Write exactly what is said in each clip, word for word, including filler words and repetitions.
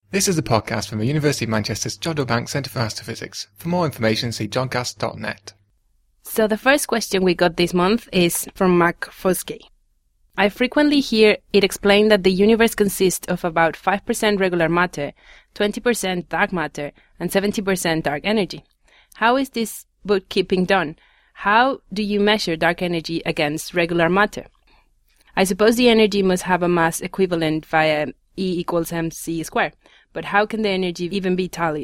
This is a podcast from the University of Manchester's Jodrell Bank Centre for Astrophysics. For more information, see jodcast dot net. So the first question we got this month is from Mark Foskey. I frequently hear it explained that the universe consists of about five percent regular matter, twenty percent dark matter, and seventy percent dark energy. How is this bookkeeping done? How do you measure dark energy against regular matter? I suppose the energy must have a mass equivalent via E equals mc squared, but how can the energy even be tallied?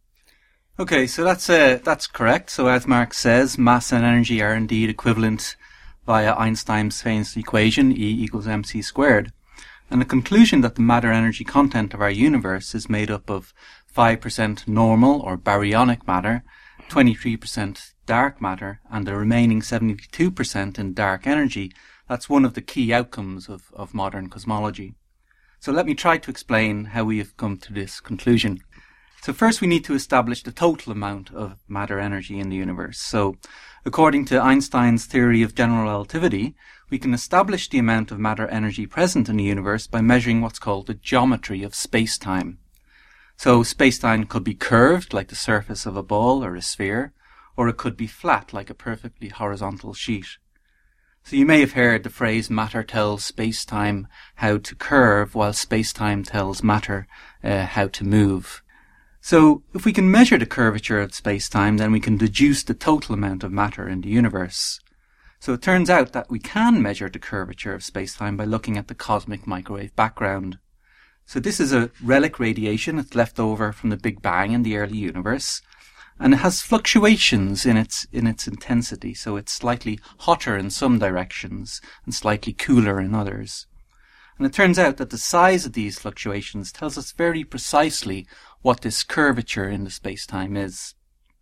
Okay, so that's uh, that's correct. So as Mark says, mass and energy are indeed equivalent via Einstein's famous equation, E equals mc squared. And the conclusion that the matter-energy content of our universe is made up of five percent normal or baryonic matter, twenty-three percent dark matter, and the remaining seventy-two percent in dark energy, that's one of the key outcomes of, of modern cosmology. So let me try to explain how we have come to this conclusion. So first we need to establish the total amount of matter energy in the universe. So according to Einstein's theory of general relativity, we can establish the amount of matter energy present in the universe by measuring what's called the geometry of space-time. So space-time could be curved like the surface of a ball or a sphere, or it could be flat like a perfectly horizontal sheet. So you may have heard the phrase matter tells space-time how to curve while space-time tells matter uh, how to move. So if we can measure the curvature of space-time, then we can deduce the total amount of matter in the universe. So it turns out that we can measure the curvature of space-time by looking at the cosmic microwave background. So this is a relic radiation that's left over from the Big Bang in the early universe, and it has fluctuations in its in its intensity, so it's slightly hotter in some directions and slightly cooler in others. And it turns out that the size of these fluctuations tells us very precisely what this curvature in the space-time is.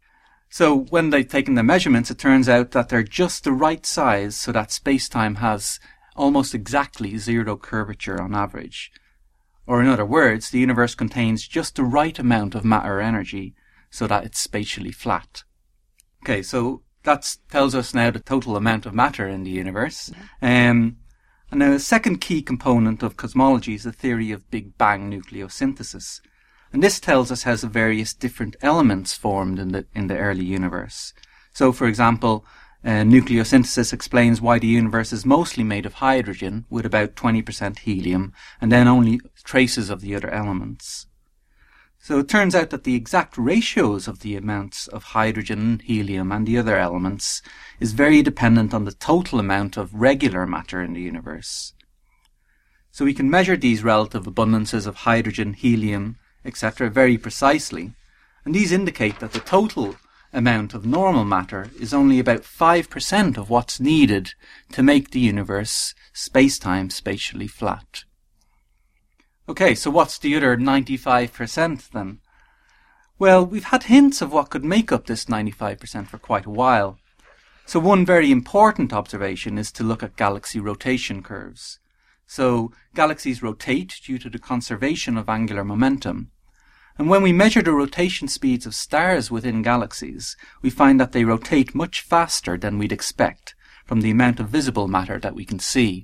So when they've taken the measurements, it turns out that they're just the right size so that space-time has almost exactly zero curvature on average. Or in other words, the universe contains just the right amount of matter energy so that it's spatially flat. Okay, so that tells us now the total amount of matter in the universe. Um, and now the second key component of cosmology is the theory of Big Bang nucleosynthesis. And this tells us how the various different elements formed in the in the early universe. So, for example, uh, nucleosynthesis explains why the universe is mostly made of hydrogen with about twenty percent helium and then only traces of the other elements. So it turns out that the exact ratios of the amounts of hydrogen, helium and the other elements is very dependent on the total amount of regular matter in the universe. So we can measure these relative abundances of hydrogen, helium, et cetera very precisely, and these indicate that the total amount of normal matter is only about five percent of what's needed to make the universe space-time spatially flat. Okay, so what's the other ninety-five percent then? Well, we've had hints of what could make up this ninety-five percent for quite a while. So one very important observation is to look at galaxy rotation curves. So galaxies rotate due to the conservation of angular momentum. And when we measure the rotation speeds of stars within galaxies, we find that they rotate much faster than we'd expect from the amount of visible matter that we can see.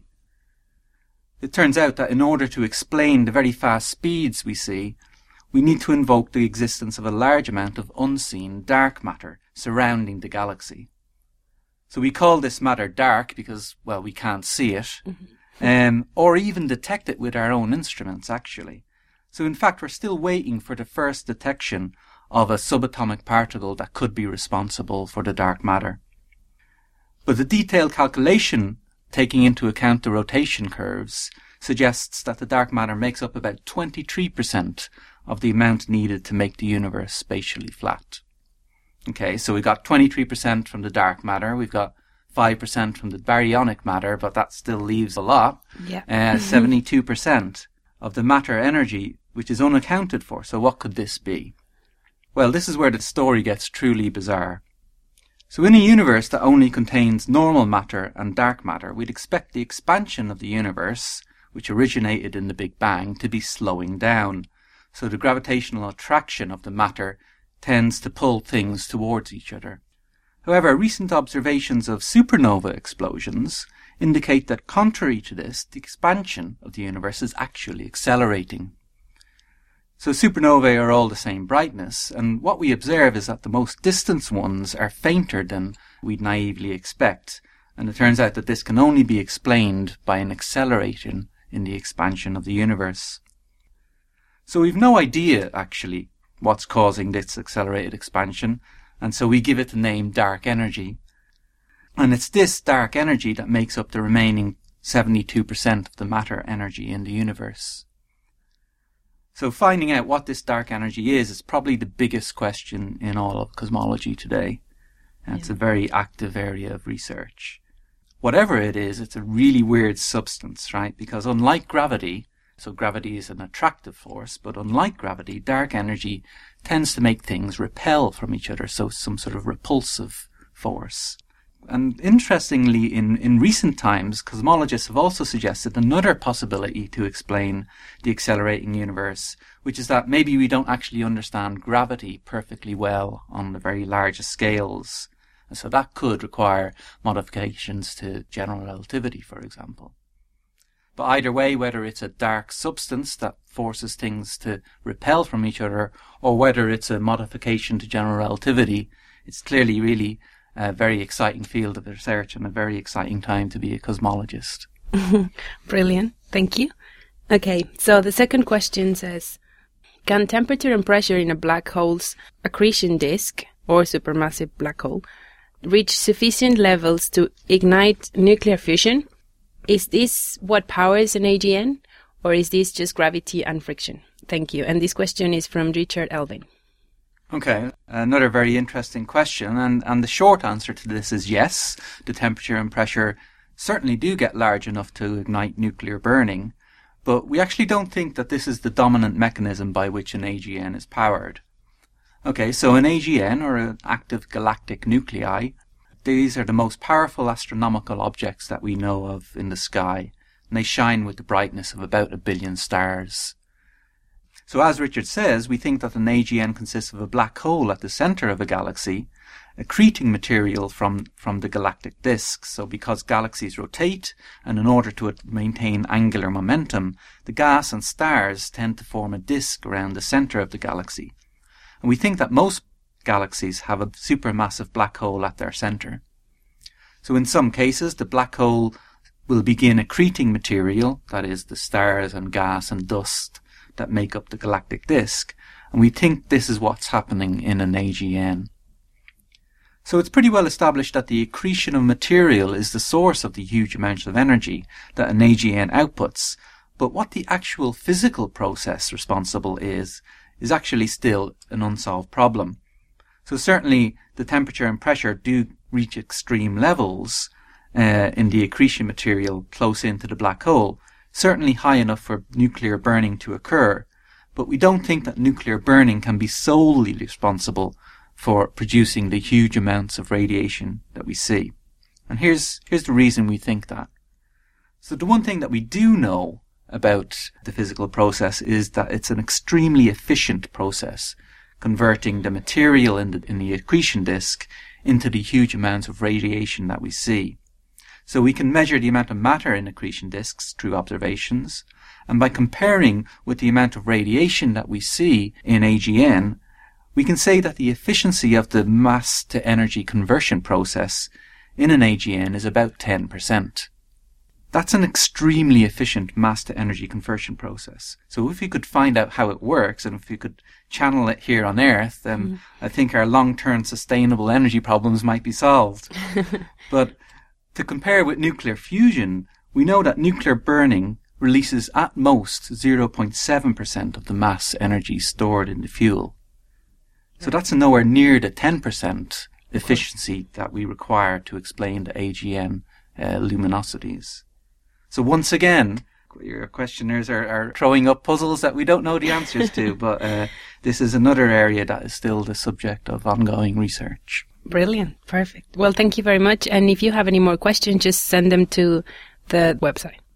It turns out that in order to explain the very fast speeds we see, we need to invoke the existence of a large amount of unseen dark matter surrounding the galaxy. So we call this matter dark because, well, we can't see it, mm-hmm. um, or even detect it with our own instruments, actually. So in fact, we're still waiting for the first detection of a subatomic particle that could be responsible for the dark matter. But the detailed calculation taking into account the rotation curves, suggests that the dark matter makes up about twenty-three percent of the amount needed to make the universe spatially flat. Okay, so we've got twenty-three percent from the dark matter, we've got five percent from the baryonic matter, but that still leaves a lot. Yeah. Uh, seventy-two percent of the matter energy, which is unaccounted for. So what could this be? Well, this is where the story gets truly bizarre. So in a universe that only contains normal matter and dark matter, we'd expect the expansion of the universe, which originated in the Big Bang, to be slowing down. So the gravitational attraction of the matter tends to pull things towards each other. However, recent observations of supernova explosions indicate that contrary to this, the expansion of the universe is actually accelerating. So supernovae are all the same brightness, and what we observe is that the most distant ones are fainter than we'd naively expect, and it turns out that this can only be explained by an acceleration in the expansion of the universe. So we've no idea, actually, what's causing this accelerated expansion, and so we give it the name dark energy. And it's this dark energy that makes up the remaining seventy-two percent of the matter energy in the universe. So finding out what this dark energy is is probably the biggest question in all of cosmology today. And yeah. It's a very active area of research. Whatever it is, it's a really weird substance, right? Because unlike gravity, so gravity is an attractive force, but unlike gravity, dark energy tends to make things repel from each other, so some sort of repulsive force. And interestingly, in, in recent times, cosmologists have also suggested another possibility to explain the accelerating universe, which is that maybe we don't actually understand gravity perfectly well on the very largest scales. And so that could require modifications to general relativity, for example. But either way, whether it's a dark substance that forces things to repel from each other, or whether it's a modification to general relativity, it's clearly really a very exciting field of research and a very exciting time to be a cosmologist. Brilliant. Thank you. Okay, so the second question says, can temperature and pressure in a black hole's accretion disk, or supermassive black hole, reach sufficient levels to ignite nuclear fusion? Is this what powers an A G N, or is this just gravity and friction? Thank you. And this question is from Richard Elvin. Okay, another very interesting question, and, and the short answer to this is yes, the temperature and pressure certainly do get large enough to ignite nuclear burning, but we actually don't think that this is the dominant mechanism by which an A G N is powered. Okay, so an A G N, or an active galactic nuclei, these are the most powerful astronomical objects that we know of in the sky, and they shine with the brightness of about a billion stars. So as Richard says, we think that an A G N consists of a black hole at the centre of a galaxy, accreting material from, from the galactic disk. So because galaxies rotate, and in order to maintain angular momentum, the gas and stars tend to form a disk around the centre of the galaxy. And we think that most galaxies have a supermassive black hole at their centre. So in some cases, the black hole will begin accreting material, that is, the stars and gas and dust, that make up the galactic disk, and we think this is what's happening in an A G N. So it's pretty well established that the accretion of material is the source of the huge amounts of energy that an A G N outputs, but what the actual physical process responsible is, is actually still an unsolved problem. So certainly the temperature and pressure do reach extreme levels uh, in the accretion material close into the black hole, certainly high enough for nuclear burning to occur, but we don't think that nuclear burning can be solely responsible for producing the huge amounts of radiation that we see. And here's, here's the reason we think that. So the one thing that we do know about the physical process is that it's an extremely efficient process, converting the material in the, in the accretion disk into the huge amounts of radiation that we see. So we can measure the amount of matter in accretion disks through observations, and by comparing with the amount of radiation that we see in A G N, we can say that the efficiency of the mass-to-energy conversion process in an A G N is about ten percent. That's an extremely efficient mass-to-energy conversion process. So if we could find out how it works, and if we could channel it here on Earth, then mm. I think our long-term sustainable energy problems might be solved. But to compare with nuclear fusion, we know that nuclear burning releases at most zero point seven percent of the mass energy stored in the fuel. So that's nowhere near the ten percent efficiency that we require to explain the A G N uh, luminosities. So once again, your questioners are, are throwing up puzzles that we don't know the answers to, but uh, this is another area that is still the subject of ongoing research. Brilliant. Perfect. Well, thank you very much. And if you have any more questions, just send them to the website.